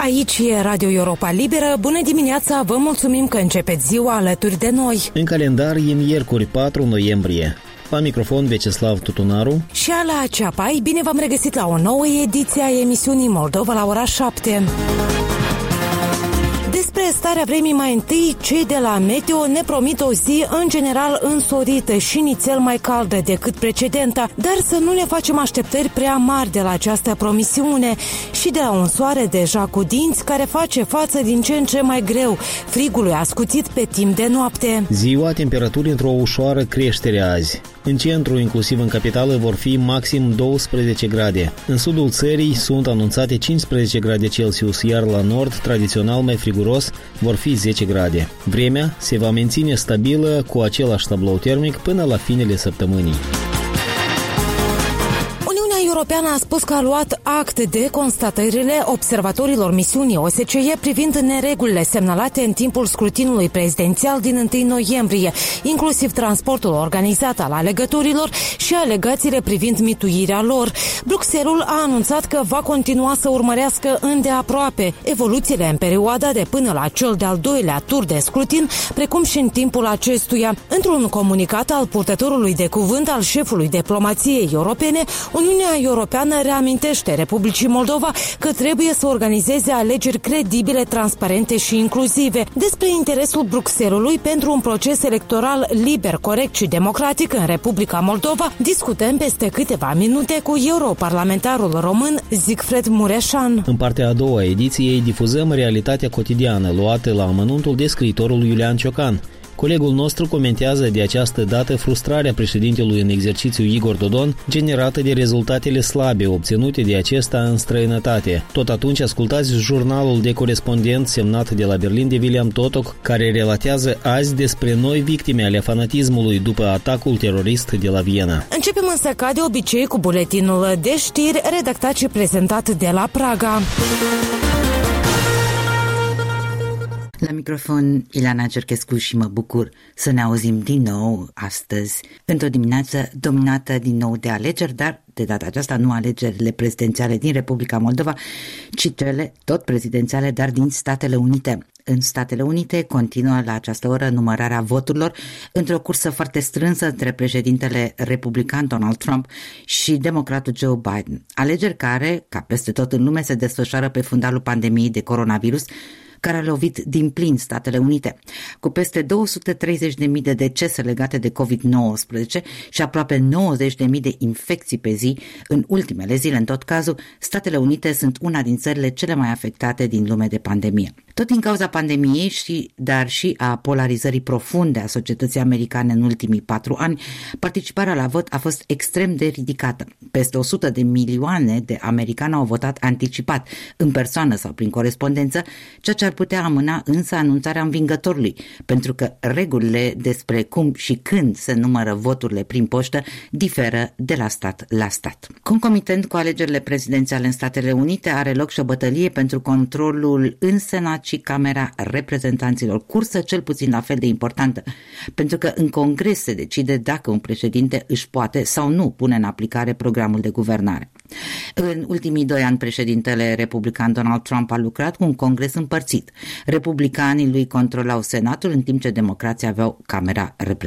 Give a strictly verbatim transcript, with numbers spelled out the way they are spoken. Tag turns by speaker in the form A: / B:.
A: Aici e Radio Europa Liberă. Bună dimineața, vă mulțumim că începeți ziua alături de noi.
B: În calendar e miercuri patru noiembrie. La microfon Veceslav Tutunaru
A: și Ala Ceapai. Bine v-am regăsit la o nouă ediție a emisiunii Moldova la ora șapte. Despre starea vremii mai întâi, cei de la Meteo ne promit o zi în general însorită și nițel mai caldă decât precedenta, dar să nu ne facem așteptări prea mari de la această promisiune și de la un soare deja cu dinți care face față din ce în ce mai greu frigului ascuțit pe timp de noapte.
B: Ziua, temperaturi într-o ușoară creștere azi. În centru, inclusiv în capitală, vor fi maxim douăsprezece grade. În sudul țării sunt anunțate cincisprezece grade Celsius, iar la nord, tradițional mai friguros, vor fi zece grade. Vremea se va menține stabilă cu același tablou termic până la finele săptămânii.
A: Europeană a spus că a luat act de constatările observatorilor misiunii O S C E privind neregulile semnalate în timpul scrutinului prezidențial din întâi noiembrie, inclusiv transportul organizat al alegătorilor și alegațiile privind mituirea lor. Bruxelles a anunțat că va continua să urmărească îndeaproape evoluțiile în perioada de până la cel de-al doilea tur de scrutin, precum și în timpul acestuia. Într-un comunicat al purtătorului de cuvânt al șefului diplomației europene, Uniunea Europeană reamintește Republicii Moldova că trebuie să organizeze alegeri credibile, transparente și inclusive. Despre interesul Bruxellesului pentru un proces electoral liber, corect și democratic în Republica Moldova discutăm peste câteva minute cu europarlamentarul român Siegfried Mureșan.
B: În partea a doua a ediției difuzăm realitatea cotidiană luată la amănuntul de scriitorul Iulian Ciocan. Colegul nostru comentează de această dată frustrarea președintelui în exercițiu Igor Dodon, generată de rezultatele slabe obținute de acesta în străinătate. Tot atunci ascultați jurnalul de corespondent semnat de la Berlin de William Totok, care relatează azi despre noi victime ale fanatismului după atacul terorist de la Viena.
A: Începem însă ca de obicei cu buletinul de știri redactat și prezentat de la Praga.
C: La microfon, Ileana Cerchescu și mă bucur să ne auzim din nou astăzi, într-o dimineață dominată din nou de alegeri, dar de data aceasta nu alegerile prezidențiale din Republica Moldova, ci cele tot prezidențiale, dar din Statele Unite. În Statele Unite continuă la această oră numărarea voturilor într-o cursă foarte strânsă între președintele republican Donald Trump și democratul Joe Biden. Alegeri care, ca peste tot în lume, se desfășoară pe fundalul pandemiei de coronavirus, care a lovit din plin Statele Unite. Cu peste două sute treizeci de mii de decese legate de covid nouăsprezece și aproape nouăzeci de mii de infecții pe zi în ultimele zile, în tot cazul, Statele Unite sunt una din țările cele mai afectate din lume de pandemie. Tot din cauza pandemiei, și, dar și a polarizării profunde a societății americane în ultimii patru ani, participarea la vot a fost extrem de ridicată. Peste o sută de milioane de americani au votat anticipat, în persoană sau prin corespondență, ceea ce ar putea amâna însă anunțarea învingătorului, pentru că regulile despre cum și când se numără voturile prin poștă diferă de la stat la stat. Concomitent cu alegerile prezidențiale în Statele Unite, are loc și o bătălie pentru controlul în Senat și Camera Reprezentanților, cursă cel puțin la fel de importantă, pentru că în Congres se decide dacă un președinte își poate sau nu pune în aplicare programul de guvernare. În ultimii doi ani, președintele republican Donald Trump a lucrat cu un Congres împărțit. Republicanii lui controlau Senatul, în timp ce democrații aveau Camera Reprezentanților.